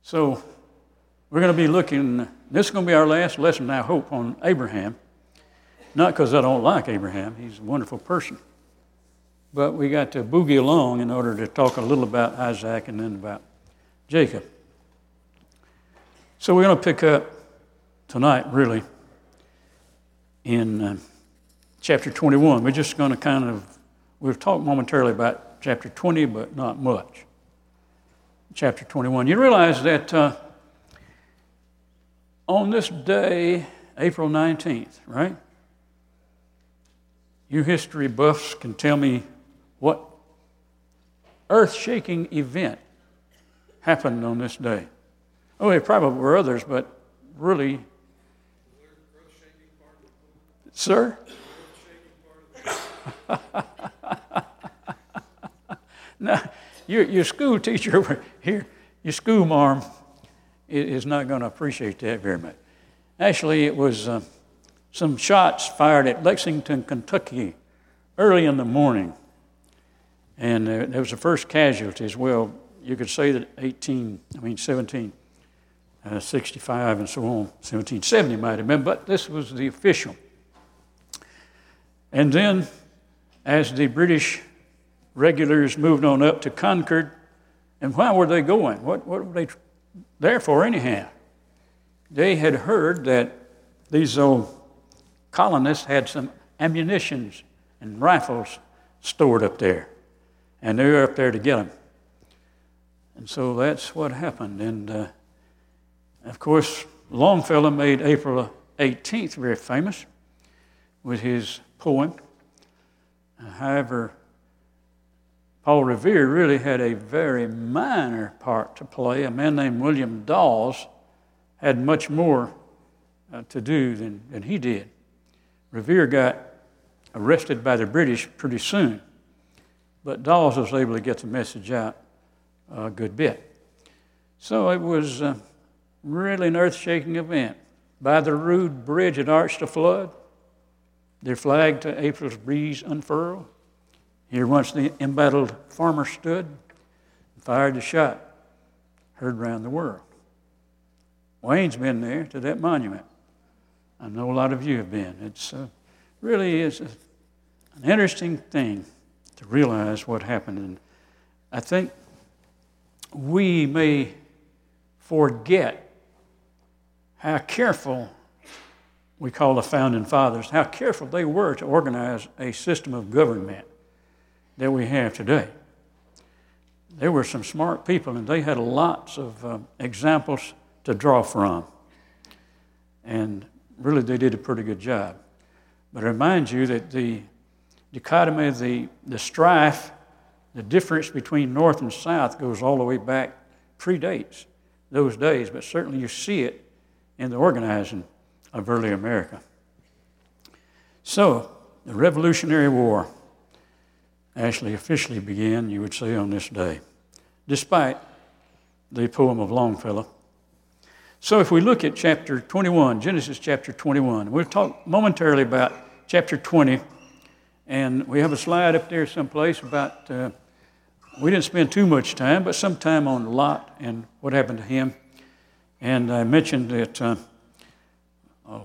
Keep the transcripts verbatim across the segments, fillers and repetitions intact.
So we're going to be looking, this is going to be our last lesson, I hope, on Abraham. Not because I don't like Abraham, he's a wonderful person. But we got to boogie along in order to talk a little about Isaac and then about Jacob. So we're going to pick up tonight, really, in uh, chapter twenty-one. We're just going to kind of, we'll talk momentarily about chapter twenty, but not much. Chapter twenty-one. You realize that uh, on this day, April nineteenth, right? You history buffs can tell me what earth-shaking event happened on this day. Oh, there probably were others, but really... Sir? Now, your, your school teacher over here, your school marm, is not going to appreciate that very much. Actually, it was uh, some shots fired at Lexington, Kentucky, early in the morning. And uh, there was the first casualty as well. You could say that eighteen, I mean seventeen sixty-five and so on, seventeen seventy might have been, but this was the official. And then, as the British regulars moved on up to Concord, and why were they going? What, what were they there for anyhow? They had heard that these old colonists had some ammunition and rifles stored up there, and they were up there to get them. And so that's what happened. And uh, of course, Longfellow made April eighteenth very famous with his poem. Uh, however, Paul Revere really had a very minor part to play. A man named William Dawes had much more uh, to do than, than he did. Revere got arrested by the British pretty soon, but Dawes was able to get the message out a good bit. So it was uh, really an earth-shaking event. By the rude bridge it arched a flood, their flag to April's breeze unfurled. Here once the embattled farmer stood and fired the shot, heard round the world. Wayne's been there to that monument. I know a lot of you have been. It's uh, really is a, an interesting thing to realize what happened. And I think we may forget how careful, we call the Founding Fathers, how careful they were to organize a system of government that we have today. There were some smart people, and they had lots of uh, examples to draw from. And really, they did a pretty good job. But I remind you that the dichotomy, the, the strife, the difference between North and South goes all the way back, predates those days, but certainly you see it in the organizing of early America. So, the Revolutionary War actually officially began, you would say, on this day, despite the poem of Longfellow. So if we look at chapter twenty-one, Genesis chapter twenty-one, we'll talk momentarily about chapter twenty, and we have a slide up there someplace about, uh, we didn't spend too much time, but some time on Lot and what happened to him. And I mentioned that uh, oh,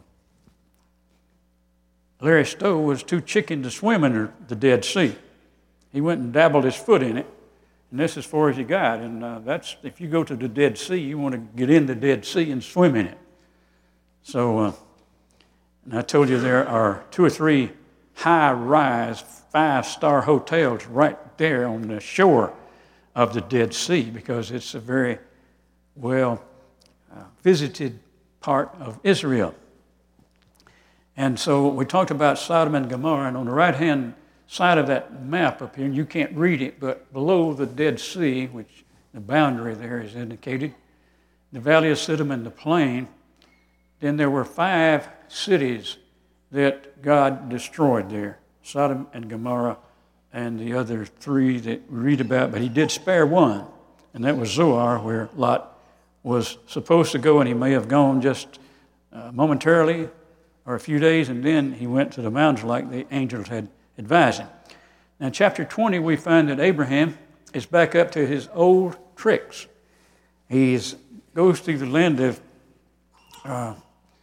Larry Stowe was too chicken to swim in the Dead Sea. He went and dabbled his foot in it, and that's as far as he got. And uh, that's, if you go to the Dead Sea, you want to get in the Dead Sea and swim in it. So, uh, and I told you there are two or three high-rise, five-star hotels right there on the shore of the Dead Sea, because it's a very well uh, visited part of Israel. And so we talked about Sodom and Gomorrah, and on the right-hand side of that map up here, and you can't read it, but below the Dead Sea, which the boundary there is indicated, the Valley of Siddim and the plain, then there were five cities that God destroyed there, Sodom and Gomorrah and the other three that we read about, but he did spare one, and that was Zoar, where Lot was supposed to go, and he may have gone just uh, momentarily or a few days, and then he went to the mountains like the angels had advised him. Now, in chapter twenty, we find that Abraham is back up to his old tricks. He's goes through the land of uh,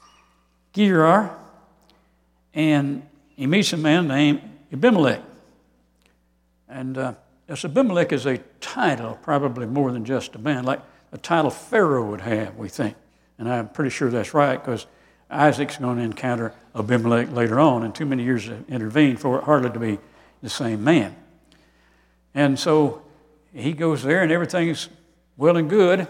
Gerar, and he meets a man named Abimelech. And uh, this Abimelech is a title, probably more than just a man, like a title Pharaoh would have, we think. And I'm pretty sure that's right, because Isaac's going to encounter Abimelech later on, and too many years have intervened for it hardly to be the same man. And so he goes there, and everything's well and good,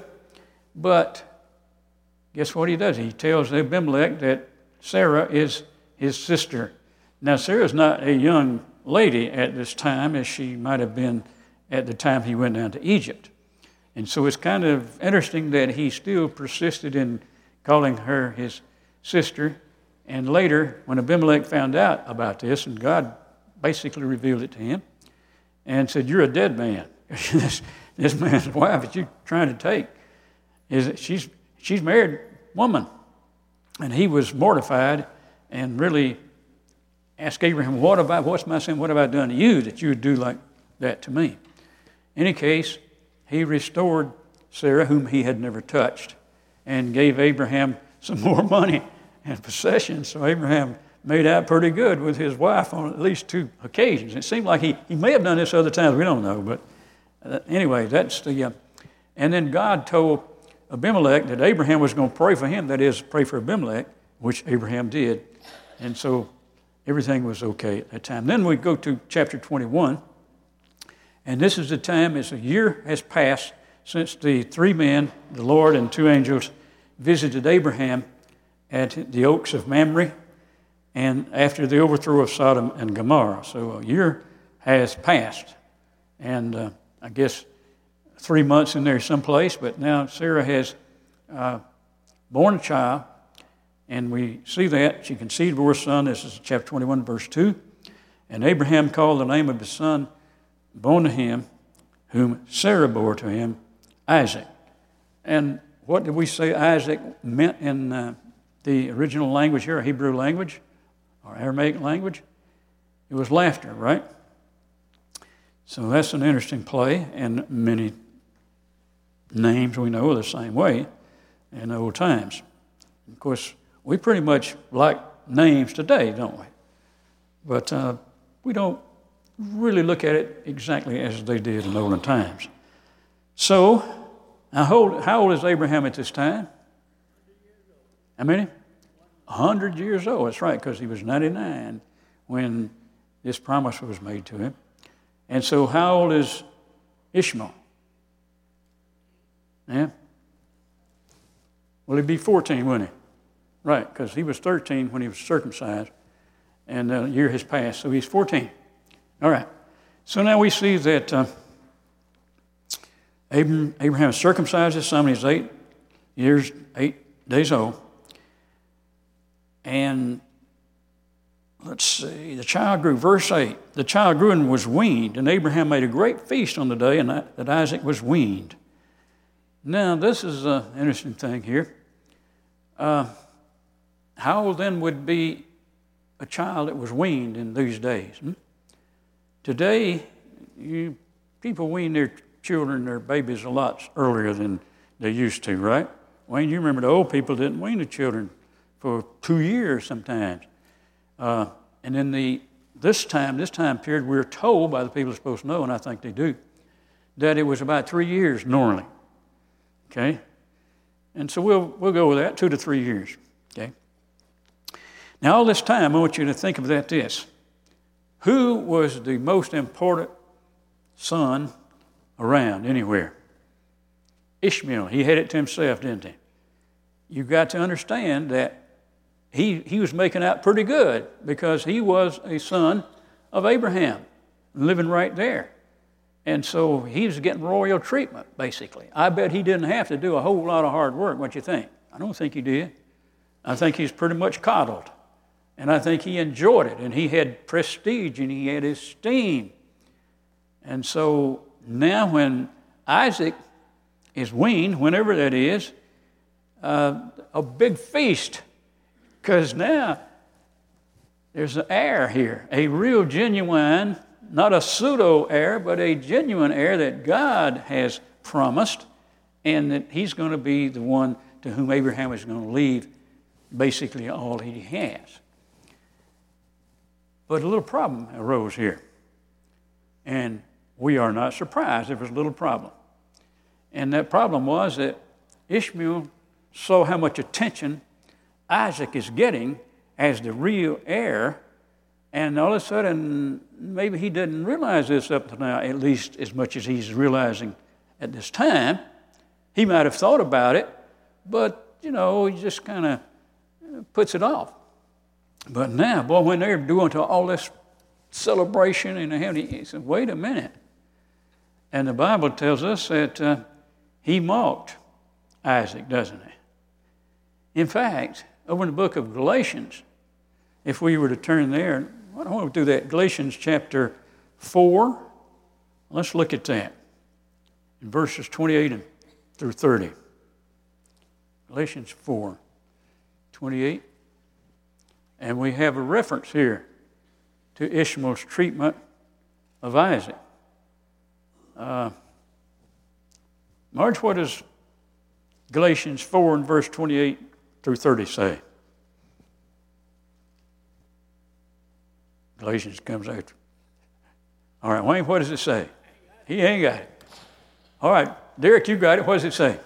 but guess what he does? He tells Abimelech that Sarah is his sister. Now, Sarah's not a young lady at this time as she might have been at the time he went down to Egypt. And so it's kind of interesting that he still persisted in calling her his sister. And later, when Abimelech found out about this, and God basically revealed it to him and said, "You're a dead man. this, this man's wife that you're trying to take, is she's she's a married woman." And he was mortified and really asked Abraham, what about, what's my sin, what have I done to you that you would do like that to me? In any case, he restored Sarah, whom he had never touched, and gave Abraham some more money and possessions. So Abraham made out pretty good with his wife on at least two occasions. It seemed like he, he may have done this other times, we don't know. But uh, anyway, that's the... Uh, and then God told Abimelech that Abraham was going to pray for him, that is, pray for Abimelech, which Abraham did. And so everything was okay at that time. Then we go to chapter twenty-one, and this is the time as a year has passed since the three men, the Lord and two angels, visited Abraham at the oaks of Mamre and after the overthrow of Sodom and Gomorrah. So a year has passed, and uh, I guess three months in there someplace, but now Sarah has uh, born a child, and we see that. She conceived bore a son. This is chapter twenty-one, verse two. And Abraham called the name of his son born to him, whom Sarah bore to him, Isaac. And what did we say Isaac meant in uh, the original language here, Hebrew language, or Aramaic language? It was laughter, right? So that's an interesting play, and many names we know are the same way in old times. Of course, we pretty much like names today, don't we? But uh, we don't really look at it exactly as they did in olden times. So, how old, how old is Abraham at this time? How many? A hundred years old. That's right, because he was ninety-nine when this promise was made to him. And so how old is Ishmael? Yeah? Well, he'd be fourteen, wouldn't he? Right, because he was thirteen when he was circumcised, and a year has passed, so he's fourteen. All right. So now we see that uh, Abraham, Abraham circumcised his son when he was eight years, eight days old. And let's see, the child grew, verse eight, the child grew and was weaned, and Abraham made a great feast on the day and that, that Isaac was weaned. Now, this is an interesting thing here. Uh, how old then would be a child that was weaned in these days? Hmm? Today, you, people wean their children, their babies, a lot earlier than they used to, right? Wayne, you remember the old people didn't wean the children for two years sometimes. Uh, and in the this time, this time period, we're told by the people who are supposed to know, and I think they do, that it was about three years normally. Okay? And so we'll we'll go with that, two to three years. Okay? Now, all this time, I want you to think of that this. Who was the most important son around anywhere? Ishmael. He had it to himself, didn't he? You've got to understand that he, he was making out pretty good because he was a son of Abraham, living right there. And so he was getting royal treatment, basically. I bet he didn't have to do a whole lot of hard work. What you think? I don't think he did. I think he's pretty much coddled. And I think he enjoyed it. And he had prestige and he had esteem. And so now when Isaac is weaned, whenever that is, uh, a big feast. Because now there's an heir here, a real genuine, not a pseudo heir, but a genuine heir that God has promised. and that he's going to be the one to whom Abraham is going to leave basically all he has. But a little problem arose here, and we are not surprised there was a little problem. And that problem was that Ishmael saw how much attention Isaac is getting as the real heir, and all of a sudden, maybe he didn't realize this up to now, at least as much as he's realizing at this time. He might have thought about it, but, you know, he just kind of puts it off. But now, boy, when they're doing all this celebration and everything, he said, wait a minute. And the Bible tells us that uh, he mocked Isaac, doesn't it? In fact, over in the book of Galatians, if we were to turn there, I don't want to do that. Galatians chapter four, let's look at that. In verses twenty-eight and through thirty. Galatians four, twenty-eight. And we have a reference here to Ishmael's treatment of Isaac. Uh, Marge, what does Galatians four and verse twenty-eight through thirty say? Galatians comes after. All right, Wayne, what does it say? He ain't got it. All right, Derek, you got it. What does it say?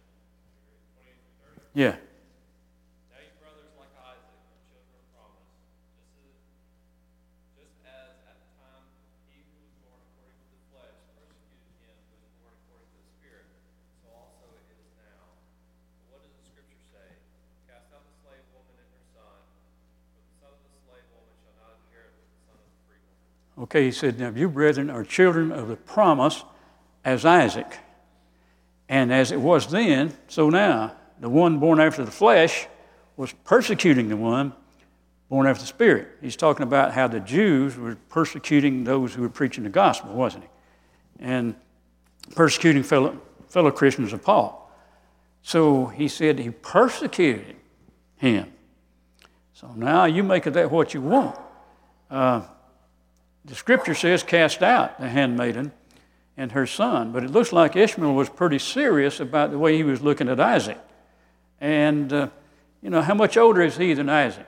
Yeah. Now you brothers like Isaac are children of promise. This is just as at the time he who was born according to the flesh persecuted him who was born according to the Spirit, so also it is now. But what does the Scripture say? Cast out the slave woman and her son, for the son of the slave woman shall not inherit with the son of the free woman. Okay, he said, now you brethren are children of the promise as Isaac. And as it was then, so now, the one born after the flesh was persecuting the one born after the Spirit. He's talking about how the Jews were persecuting those who were preaching the gospel, wasn't he? And persecuting fellow, fellow Christians of Paul. So he said he persecuted him. So now you make of that what you want. Uh, the Scripture says, cast out the handmaiden and her son. But it looks like Ishmael was pretty serious about the way he was looking at Isaac. And, uh, you know, how much older is he than Isaac?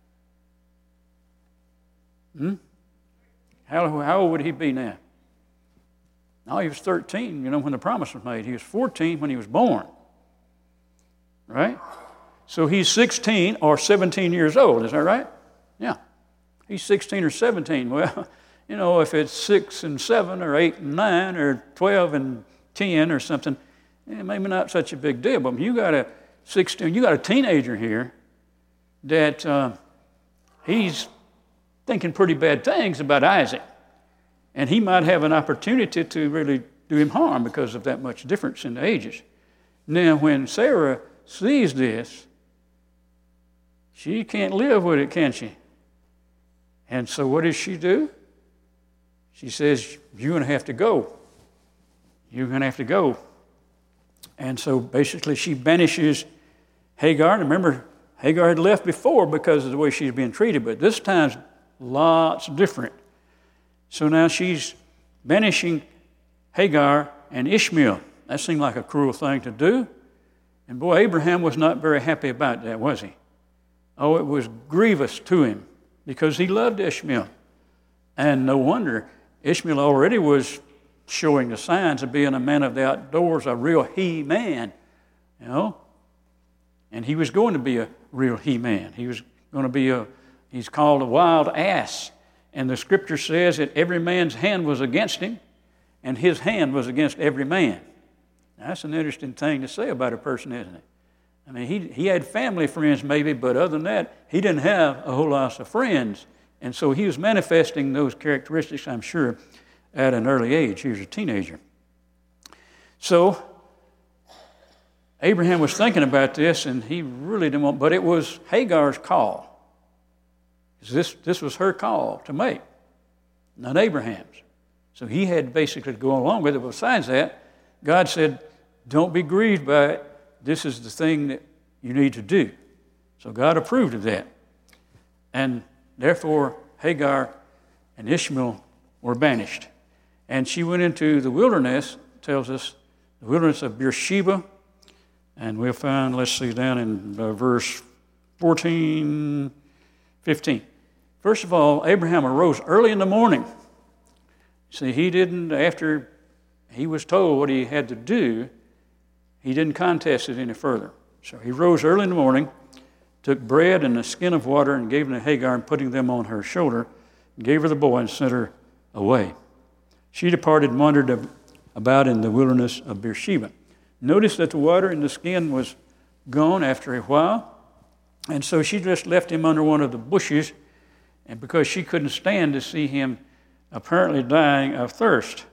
Hmm? How, how old would he be now? No, he was thirteen, you know, when the promise was made. He was fourteen when he was born. Right? So he's sixteen or seventeen years old, is that right? Yeah. He's sixteen or seventeen. Well, you know, if it's six and seven or eight and nine or twelve and ten or something, eh, maybe not such a big deal. But you got a sixteen, you got a teenager here that uh, he's thinking pretty bad things about Isaac. And he might have an opportunity to really do him harm because of that much difference in the ages. Now, when Sarah sees this, she can't live with it, can she? And so what does she do? She says, you're going to have to go. You're going to have to go. And so basically she banishes Hagar. And remember, Hagar had left before because of the way she's being treated, but this time's lots different. So now she's banishing Hagar and Ishmael. That seemed like a cruel thing to do. And boy, Abraham was not very happy about that, was he? Oh, it was grievous to him because he loved Ishmael. And no wonder Ishmael already was showing the signs of being a man of the outdoors, a real he-man, you know. And he was going to be a real he-man. He was going to be a, he's called a wild ass. And the Scripture says that every man's hand was against him, and his hand was against every man. Now, that's an interesting thing to say about a person, isn't it? I mean, he, he had family friends maybe, but other than that, he didn't have a whole lot of friends. And so he was manifesting those characteristics, I'm sure, at an early age. He was a teenager. So Abraham was thinking about this, and he really didn't want, but it was Hagar's call. This, this was her call to make, not Abraham's. So he had basically to go along with it. Besides that, God said, don't be grieved by it. This is the thing that you need to do. So God approved of that. And therefore, Hagar and Ishmael were banished. And she went into the wilderness, tells us the wilderness of Beersheba. And we'll find, let's see, down in uh, verse fourteen, fifteen. First of all, Abraham arose early in the morning. See, he didn't, after he was told what he had to do, he didn't contest it any further. So he rose early in the morning, took bread and a skin of water and gave them to Hagar, and putting them on her shoulder, gave her the boy and sent her away. She departed and wandered about in the wilderness of Beersheba. Notice that the water in the skin was gone after a while, and so she just left him under one of the bushes, and because she couldn't stand to see him apparently dying of thirst.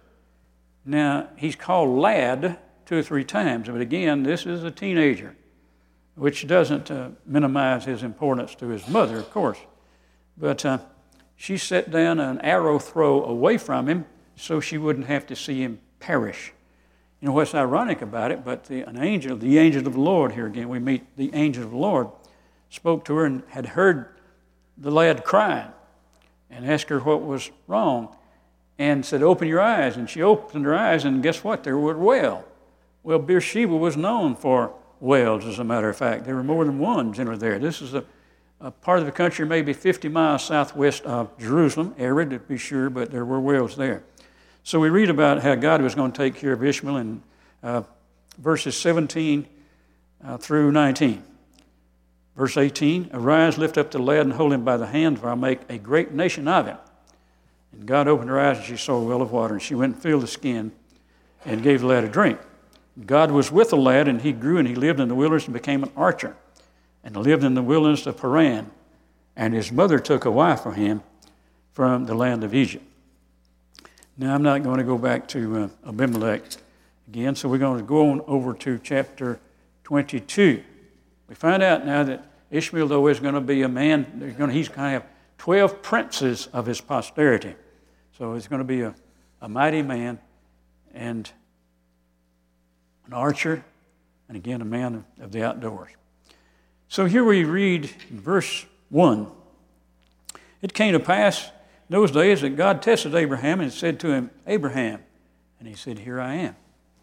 Now, he's called lad two or three times, but again, this is a teenager, which doesn't uh, minimize his importance to his mother, of course. But uh, she set down an arrow throw away from him so she wouldn't have to see him perish. You know what's ironic about it, but the, an angel, the angel of the Lord, here again, we meet the angel of the Lord, spoke to her and had heard the lad crying and asked her what was wrong and said, open your eyes. And she opened her eyes, and guess what? There was a well. Well, Beersheba was known for wells, as a matter of fact. There were more than one generally there. This is a, a part of the country maybe fifty miles southwest of Jerusalem, arid to be sure, but there were wells there. So we read about how God was going to take care of Ishmael in uh, verses seventeen uh, through nineteen. Verse eighteen, arise, lift up the lad and hold him by the hand, for I'll make a great nation of him. And God opened her eyes, and she saw a well of water, and she went and filled the skin and gave the lad a drink. God was with the lad, and he grew, and he lived in the wilderness and became an archer, and lived in the wilderness of Paran. And his mother took a wife for him from the land of Egypt. Now, I'm not going to go back to uh, Abimelech again, so we're going to go on over to chapter twenty-two. We find out now that Ishmael, though, is going to be a man, there's going to, he's going to have twelve princes of his posterity. So he's going to be a, a mighty man and an archer, and again, a man of, of the outdoors. So here we read in verse one, it came to pass in those days that God tested Abraham and said to him, Abraham. And he said, here I am.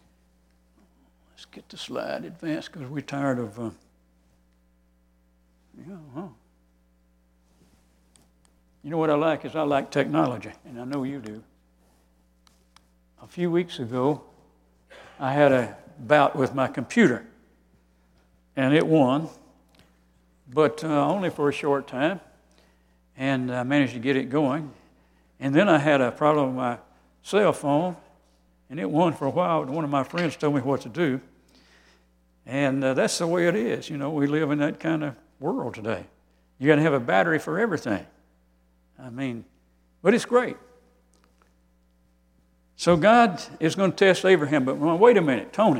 Let's get the slide advanced because we're tired of, uh, yeah, huh. You know what I like is I like technology, and I know you do. A few weeks ago, I had a bout with my computer, and it won, but uh, only for a short time, and I managed to get it going. And then I had a problem with my cell phone, and it won for a while. One of my friends told me what to do, and uh, that's the way it is. You know, we live in that kind of world today. You got to have a battery for everything. I mean, but it's great. So God is going to test Abraham, but wait a minute, Tony.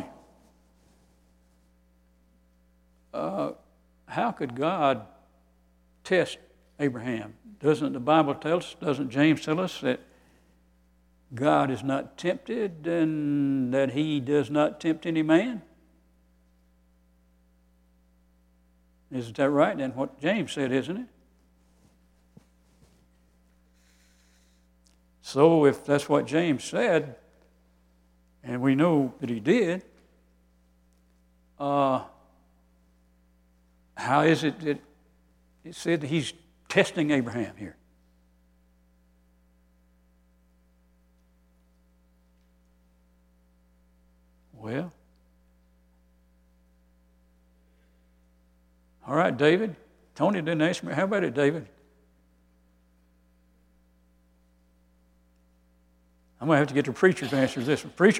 Uh, how could God test Abraham? Doesn't the Bible tell us, doesn't James tell us that God is not tempted and that he does not tempt any man? Isn't that right? That's what James said, isn't it? So if that's what James said, and we know that he did, uh, how is it that it said that he's testing Abraham here? Well, all right, David. Tony didn't ask me. How about it, David? I'm going to have to get the preacher to answer this one. Preacher?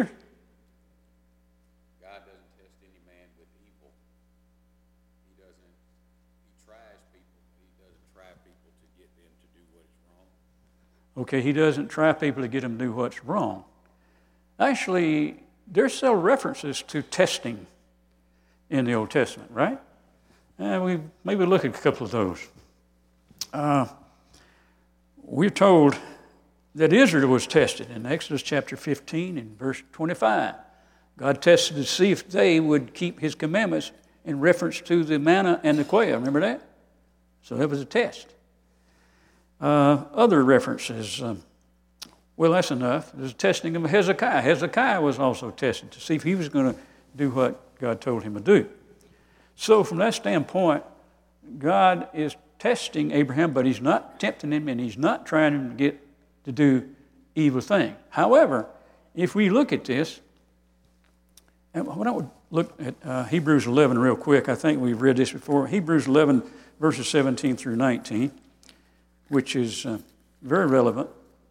God doesn't test any man with evil. He doesn't, he tries people. He doesn't try people to get them to do what is wrong. Okay, he doesn't try people to get them to do what's wrong. Actually, there's several references to testing in the Old Testament, right? And we maybe look at a couple of those. Uh, we're told that Israel was tested in Exodus chapter fifteen and verse twenty-five. God tested to see if they would keep his commandments in reference to the manna and the quail. Remember that? So that was a test. Uh, other references. Um, Well, that's enough. There's testing of Hezekiah. Hezekiah was also tested to see if he was going to do what God told him to do. So from that standpoint, God is testing Abraham, but he's not tempting him, and he's not trying him to get to do evil thing. However, if we look at this, and when I would look at uh, Hebrews eleven real quick, I think we've read this before. Hebrews eleven, verses seventeen through nineteen, which is uh, very relevant.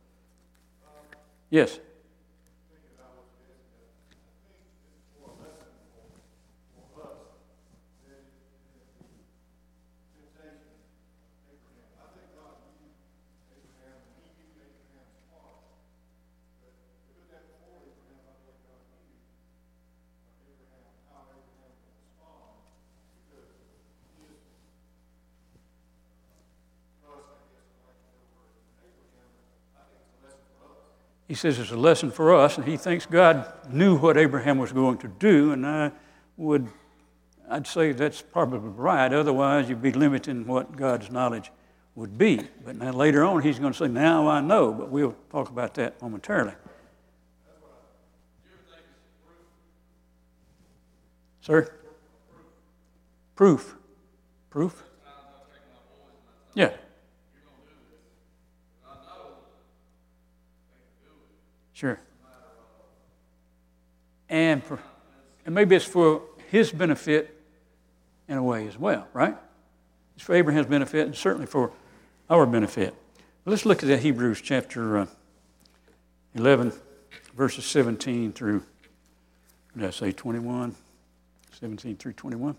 Yes. He says it's a lesson for us, and he thinks God knew what Abraham was going to do, and I would, I'd say that's probably right. Otherwise, you'd be limiting what God's knowledge would be. But now later on, he's going to say, now I know, but we'll talk about that momentarily. Sir? Proof. Proof? Yeah. Sure. And, for, and maybe it's for his benefit in a way as well, right? It's for Abraham's benefit and certainly for our benefit. Let's look at that Hebrews chapter uh, eleven, verses seventeen through, what did I say, twenty-one? seventeen through twenty-one.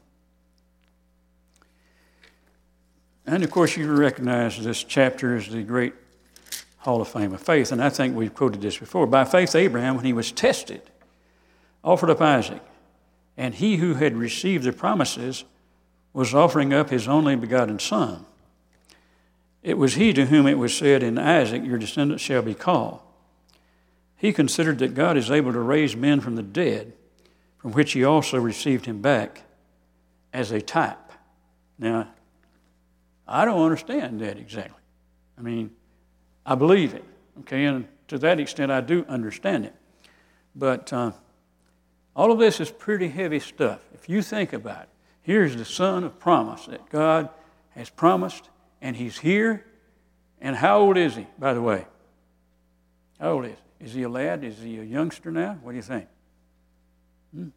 And of course, you recognize this chapter as the great Hall of Fame of faith, and I think we've quoted this before. By faith, Abraham, when he was tested, offered up Isaac, and he who had received the promises was offering up his only begotten son. It was he to whom it was said, in Isaac your descendants shall be called. He considered that God is able to raise men from the dead, from which he also received him back as a type. Now, I don't understand that exactly. I mean, I believe it, okay, and to that extent I do understand it. But uh, all of this is pretty heavy stuff. If you think about it, here's the son of promise that God has promised, and he's here. And how old is he, by the way? How old is he? Is he a lad? Is he a youngster now? What do you think? Hmm?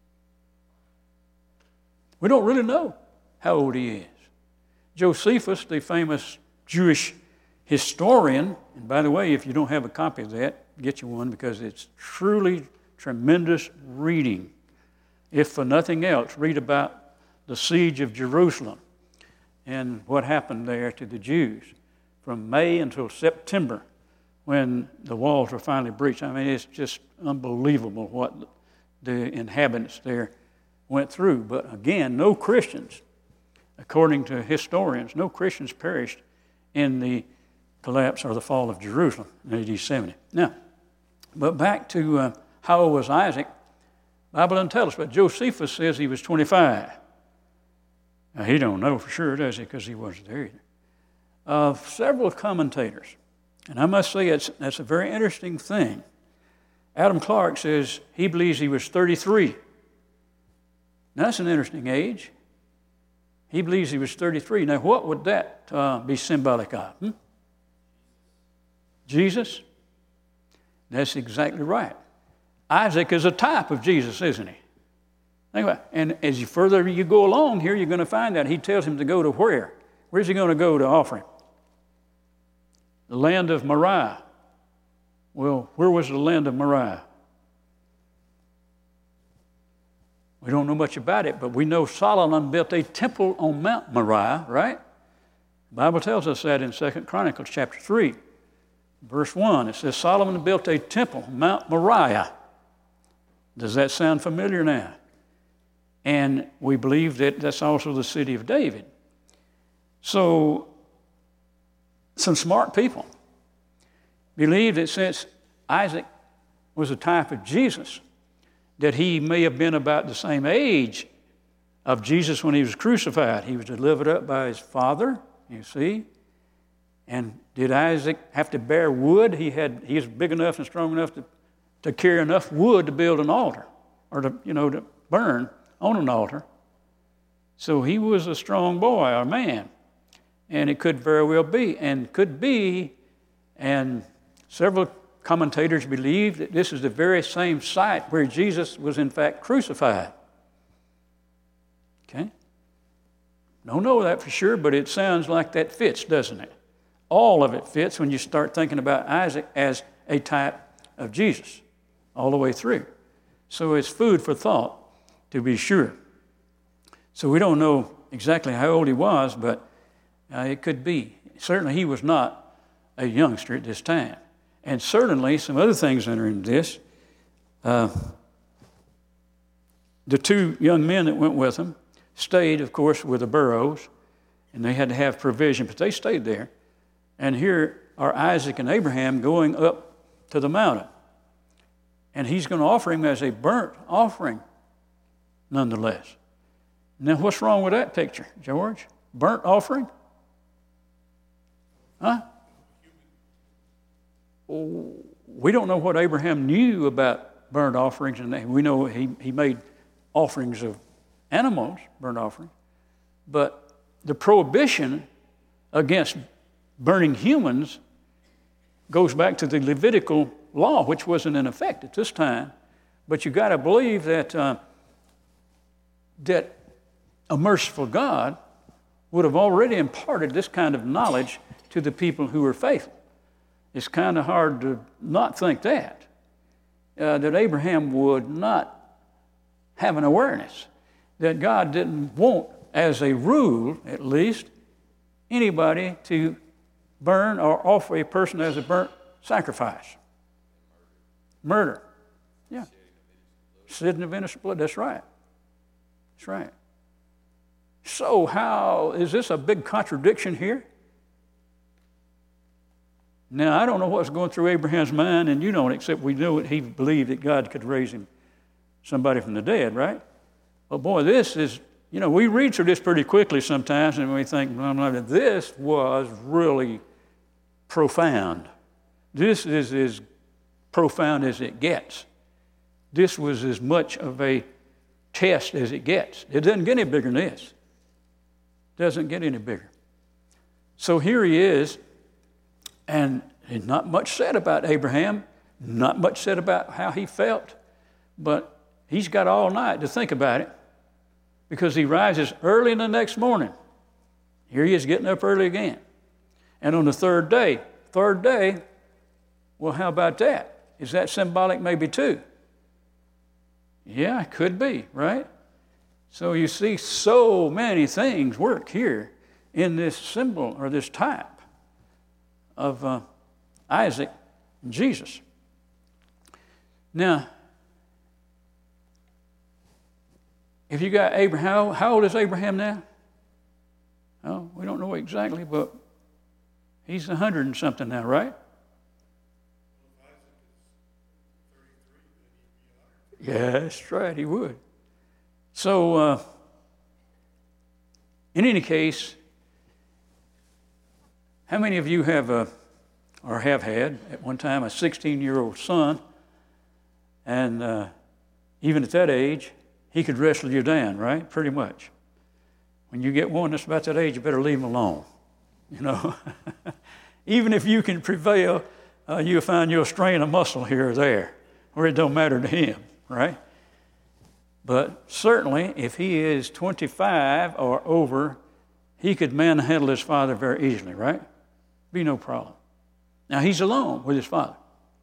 We don't really know how old he is. Josephus, the famous Jewish historian, and by the way, if you don't have a copy of that, get you one because it's truly tremendous reading. If for nothing else, read about the siege of Jerusalem and what happened there to the Jews from May until September when the walls were finally breached. I mean, it's just unbelievable what the inhabitants there went through. But again, no Christians, according to historians, no Christians perished in the collapse or the fall of Jerusalem in A D seventy. Now, but back to uh, how old was Isaac? The Bible doesn't tell us, but Josephus says he was twenty-five. Now, he don't know for sure, does he? Because he wasn't there either. Uh, several commentators, and I must say it's, that's a very interesting thing. Adam Clark says he believes he was thirty-three. Now, that's an interesting age. He believes he was thirty-three. Now, what would that uh, be symbolic of? Hmm? Jesus? That's exactly right. Isaac is a type of Jesus, isn't he? Think about it. And as you further you go along here, you're going to find that he tells him to go to where? Where's he going to go to offer him? The land of Moriah. Well, where was the land of Moriah? We don't know much about it, but we know Solomon built a temple on Mount Moriah, right? The Bible tells us that in Second Chronicles chapter three, verse one. It says Solomon built a temple on Mount Moriah. Does that sound familiar now? And we believe that that's also the city of David. So, some smart people believe that since Isaac was a type of Jesus, that he may have been about the same age of Jesus when he was crucified. He was delivered up by his father, you see, And did Isaac have to bear wood? He had. He was big enough and strong enough to, to carry enough wood to build an altar, or to you know to burn on an altar. So he was a strong boy, or man, and it could very well be, and could be, and several commentators believe that this is the very same site where Jesus was in fact crucified. Okay? Don't know that for sure, but it sounds like that fits, doesn't it? All of it fits when you start thinking about Isaac as a type of Jesus all the way through. So it's food for thought, to be sure. So we don't know exactly how old he was, but uh, it could be. Certainly he was not a youngster at this time. And certainly some other things enter into this. Uh, the two young men that went with him stayed, of course, with the burros, and they had to have provision, but they stayed there. And here are Isaac and Abraham going up to the mountain. And he's going to offer him as a burnt offering, nonetheless. Now, what's wrong with that picture, George? Burnt offering? Huh? Oh, we don't know what Abraham knew about burnt offerings, and we know he, he made offerings of animals, burnt offerings. But the prohibition against burning humans goes back to the Levitical law, which wasn't in effect at this time. But you've got to believe that uh, that a merciful God would have already imparted this kind of knowledge to the people who were faithful. It's kind of hard to not think that, uh, that Abraham would not have an awareness that God didn't want, as a rule at least, anybody to burn or offer a person as a burnt sacrifice. Murder. Yeah. Shedding of innocent blood, that's right. That's right. So how, is this a big contradiction here? Now, I don't know what's going through Abraham's mind, and you don't, except we know that he believed that God could raise him, somebody from the dead, right? But boy, this is, you know, we read through this pretty quickly sometimes, and we think, well, this was really profound. This is as profound as it gets. This was as much of a test as it gets. It doesn't get any bigger than this. It doesn't get any bigger. So here he is, and not much said about Abraham, not much said about how he felt, but he's got all night to think about it because he rises early in the next morning. Here he is getting up early again. And on the third day, third day, well, how about that? Is that symbolic maybe too? Yeah, it could be, right? So you see so many things work here in this symbol or this type of uh, Isaac and Jesus. Now, if you got Abraham, how, how old is Abraham now? Oh, we don't know exactly, but he's a hundred and something now, right? Yeah, that's right, he would. So, uh, in any case, how many of you have a, or have had at one time a sixteen-year-old son, and uh, even at that age, he could wrestle you down, right? Pretty much. When you get one that's about that age, you better leave him alone, you know. Even if you can prevail, uh, you'll find you'll strain a muscle here or there, or it don't matter to him, right? But certainly, if he is twenty-five or over, he could manhandle his father very easily, right? Be no problem. Now, he's alone with his father.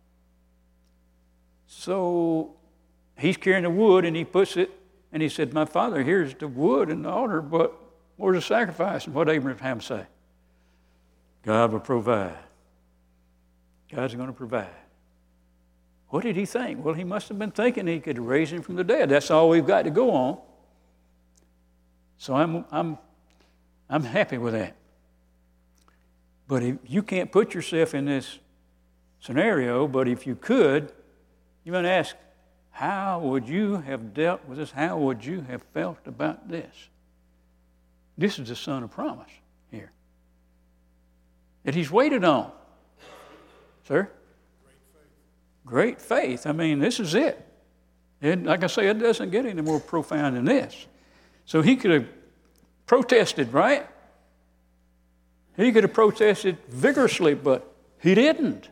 So he's carrying the wood, and he puts it, and he said, my father, here's the wood and the altar, but where's the sacrifice? And what did Abraham say? God will provide. God's going to provide. What did he think? Well, he must have been thinking he could raise him from the dead. That's all we've got to go on. So I'm, I'm, I'm happy with that. But if you can't put yourself in this scenario, but if you could, you might ask, how would you have dealt with this? How would you have felt about this? This is the son of promise here. that he's waited on. Sir? Great faith. Great faith. I mean, this is it. And like I say, it doesn't get any more profound than this. So he could have protested, right? He could have protested vigorously, but he didn't.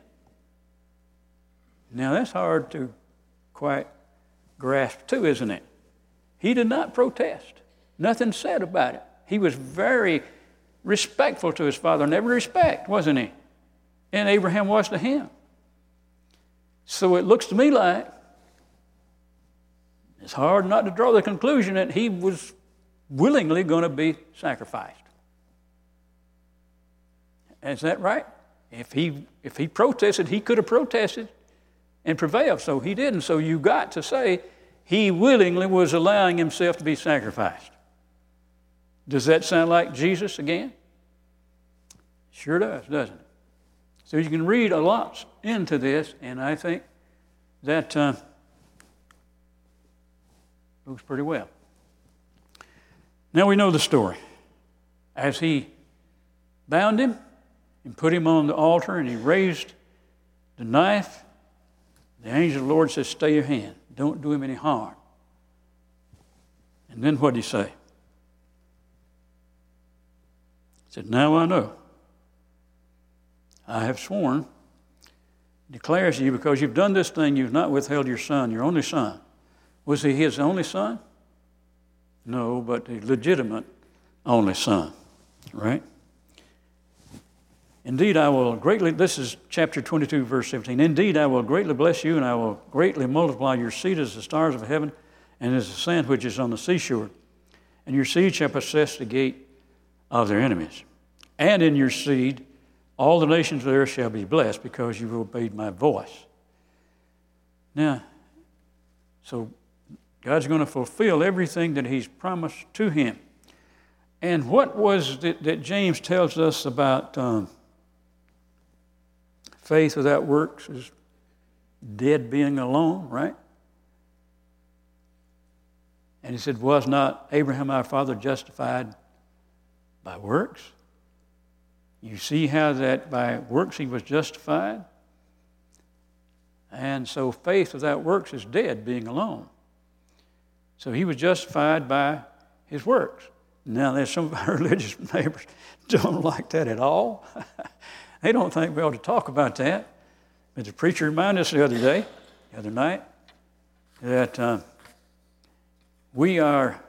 Now, that's hard to quite grasp too, isn't it? He did not protest. Nothing said about it. He was very respectful to his father in every respect, wasn't he? And Abraham was to him. So it looks to me like it's hard not to draw the conclusion that he was willingly going to be sacrificed. Is that right? If he if he protested, he could have protested and prevailed. So he didn't. So you got to say he willingly was allowing himself to be sacrificed. Does that sound like Jesus again? Sure does, doesn't it? So you can read a lot into this, and I think that uh, looks pretty well. Now we know the story. As he bound him and put him on the altar, and he raised the knife, the angel of the Lord says, "Stay your hand. Don't do him any harm." And then what did he say? He said, "Now I know. I have sworn, declares to you, because you've done this thing, you've not withheld your son, your only son." Was he his only son? No, but the legitimate only son, right? "Indeed, I will greatly," this is chapter twenty-two, verse seventeen. "Indeed, I will greatly bless you, and I will greatly multiply your seed as the stars of heaven and as the sand which is on the seashore. And your seed shall possess the gate of their enemies. And in your seed all the nations of the earth shall be blessed, because you have obeyed my voice." Now, so God's going to fulfill everything that he's promised to him. And what was it that James tells us about um, faith without works is dead being alone, right? And he said, "Was not Abraham our father justified by works?" You see how that by works he was justified? And so faith without works is dead, being alone. So he was justified by his works. Now, there's some of our religious neighbors don't like that at all. They don't think we ought to talk about that. But the preacher reminded us the other day, the other night, that uh, we are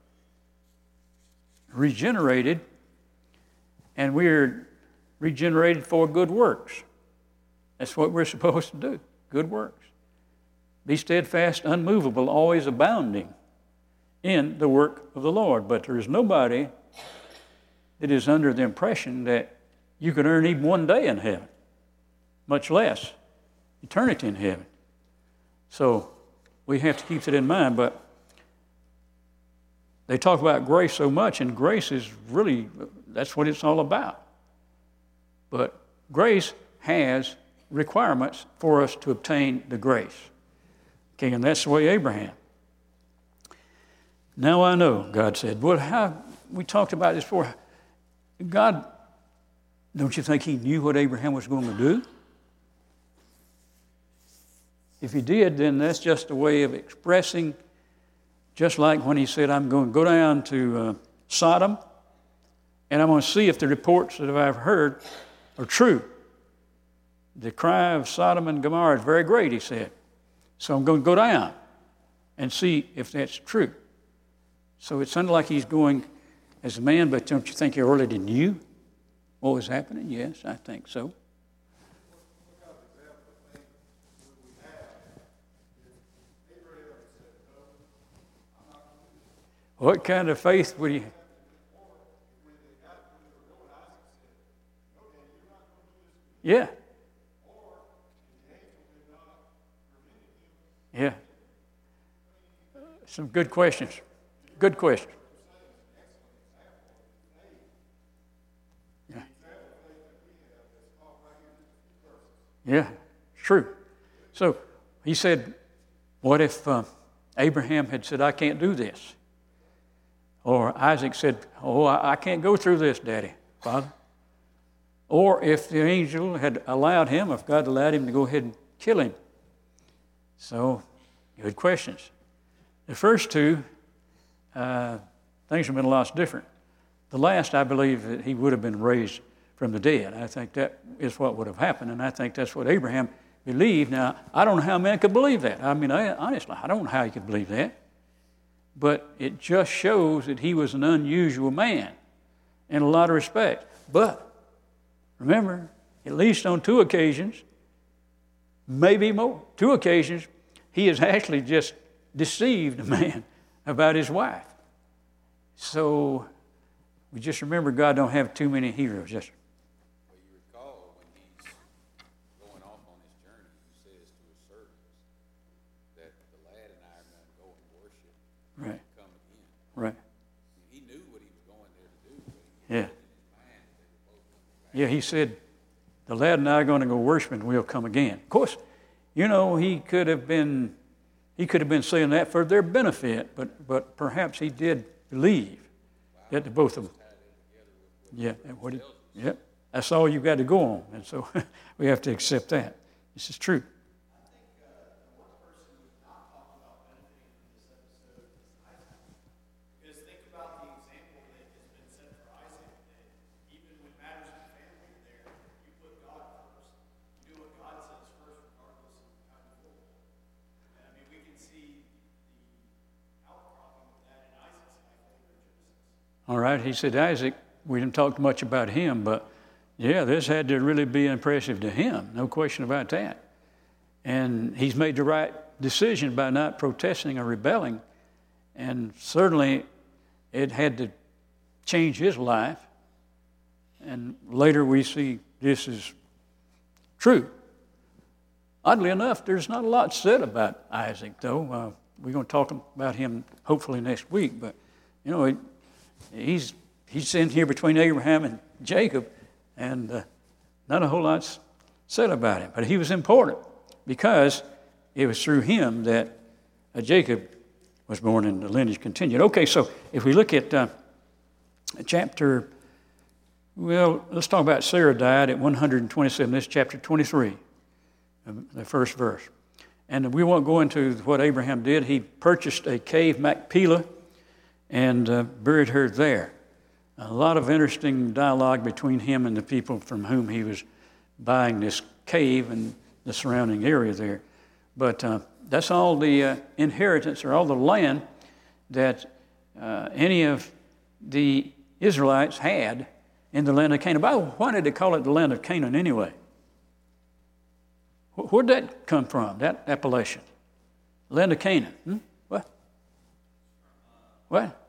regenerated, and we're regenerated for good works. That's what we're supposed to do, good works. Be steadfast, unmovable, always abounding in the work of the Lord. But there is nobody that is under the impression that you can earn even one day in heaven, much less eternity in heaven. So we have to keep that in mind. But they talk about grace so much, and grace is really, that's what it's all about. But grace has requirements for us to obtain the grace. Okay, and that's the way Abraham. "Now I know," God said. Well, how, we talked about this before. God, don't you think he knew what Abraham was going to do? If he did, then that's just a way of expressing, just like when he said, "I'm going to go down to uh, Sodom, and I'm going to see if the reports that I've heard are true. The cry of Sodom and Gomorrah is very great," he said. "So I'm going to go down and see if that's true." So it sounded like he's going as a man, but don't you think he already knew what was happening? Yes, I think so. What kind of faith would he have? Yeah. Yeah. Some good questions. Good question. Yeah. Yeah, true. So he said, what if uh, Abraham had said, "I can't do this"? Or Isaac said, "Oh, I, I can't go through this, Daddy, Father." or if the angel had allowed him, if God allowed him to go ahead and kill him. So, good questions. The first two, uh, things have been a lot different. The last, I believe that he would have been raised from the dead. I think that is what would have happened, and I think that's what Abraham believed. Now, I don't know how a man could believe that. I mean, I, honestly, I don't know how he could believe that. But it just shows that he was an unusual man in a lot of respects. But remember, at least on two occasions, maybe more, two occasions, he has actually just deceived a man about his wife. So we just remember God don't have too many heroes. Yes, sir. Well, you recall when he's going off on his journey, he says to his servants that the lad and I are going to go and worship Right. and come again. Right. He knew what he was going there to do, but he Yeah. had in his mind that they were both coming back. Yeah, he said, the lad and I are going to go worship and we'll come again. Of course, you know, he could have been he could have been saying that for their benefit, but but perhaps he did believe that the both of them. Yeah, and what he, yep. That's all you got to go on. And so we have to accept that. This is true. Because think about the example that has been set for Isaac, that even when matters in the family are there, you put God first. You do what God says first, regardless of how you feel. And I mean, we can see the outcropping of that in Isaac's life later in Genesis. All right, he said Isaac, we didn't talk much about him, but yeah, this had to really be impressive to him, no question about that. And he's made the right decision by not protesting or rebelling, and certainly it had to change his life. And later we see this is true. Oddly enough, there's not a lot said about Isaac, though. Uh, we're going to talk about him hopefully next week, but you know, he, he's he's in here between Abraham and Jacob, and uh, not a whole lot's said about him. But he was important because it was through him that uh, Jacob was born and the lineage continued. Okay, so if we look at uh, chapter, well, let's talk about Sarah died at one hundred twenty-seven. This is chapter twenty-three, uh, the first verse. And we won't go into what Abraham did. He purchased a cave, Machpelah, and uh, buried her there. A lot of interesting dialogue between him and the people from whom he was buying this cave and the surrounding area there. But uh, that's all the uh, inheritance or all the land that uh, any of the Israelites had in the land of Canaan. By the way, why did they call it the land of Canaan anyway? Where'd that come from, that appellation? Land of Canaan. Hmm? What? What?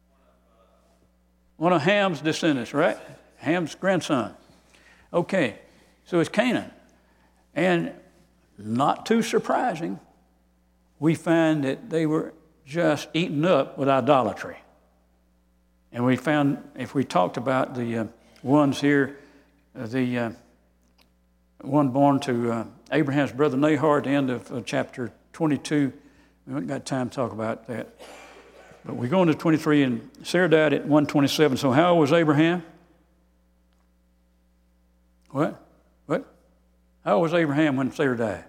One of Ham's descendants, right? Ham's grandson. Okay, so it's Canaan. And not too surprising, we find that they were just eaten up with idolatry. And we found, if we talked about the uh, ones here, uh, the uh, one born to uh, Abraham's brother Nahor at the end of uh, chapter twenty-two, we haven't got time to talk about that. But we go into twenty-three, and Sarah died at one twenty-seven. So how old was Abraham? What? What? How old was Abraham when Sarah died?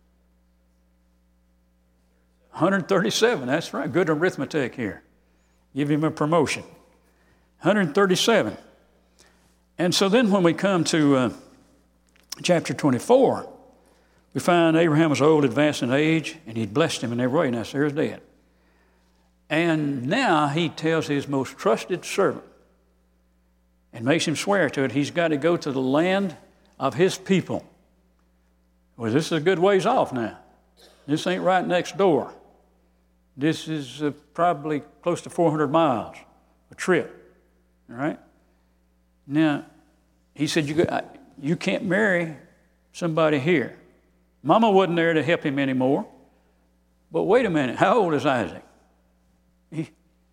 one hundred thirty-seven. That's right. Good arithmetic here. Give him a promotion. one hundred thirty-seven. And so then when we come to uh, chapter twenty-four, we find Abraham was old, advanced in age, and he'd blessed him in every way. Now Sarah's dead. And now he tells his most trusted servant and makes him swear to it, he's got to go to the land of his people. Well, this is a good ways off now. This ain't right next door. This is uh, probably close to four hundred miles, a trip, all right? Now, he said, you, uh, you can't marry somebody here. Mama wasn't there to help him anymore. But wait a minute, how old is Isaac? He,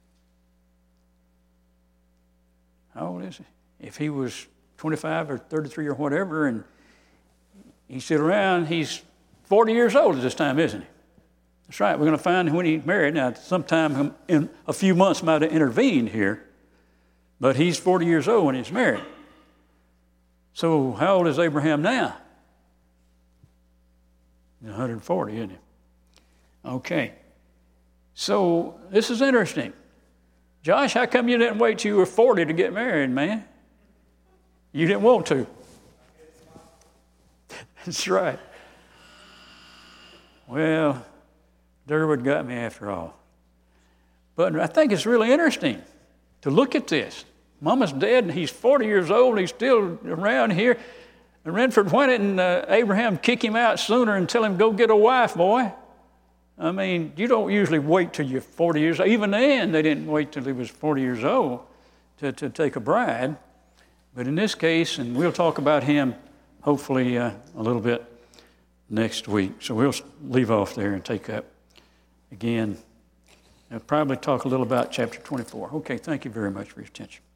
how old is he? If he was twenty-five or thirty-three or whatever, and he sit around, he's forty years old at this time, isn't he? That's right. We're going to find when he married. Now, sometime in a few months might have intervened here, but he's forty years old when he's married. So how old is Abraham now? one hundred forty, isn't he? Okay. So this is interesting. Josh, how come you didn't wait till you were forty to get married, man? You didn't want to. That's right. Well, Durwood got me after all. But I think it's really interesting to look at this. Mama's dead, and he's forty years old, and he's still around here. And Renford, why didn't uh, Abraham kick him out sooner and tell him, go get a wife, boy? I mean, you don't usually wait till you're forty years old. Even then, they didn't wait till he was forty years old to, to take a bride. But in this case, and we'll talk about him hopefully uh, a little bit next week. So we'll leave off there and take up again. I'll probably talk a little about chapter twenty-four. Okay, thank you very much for your attention.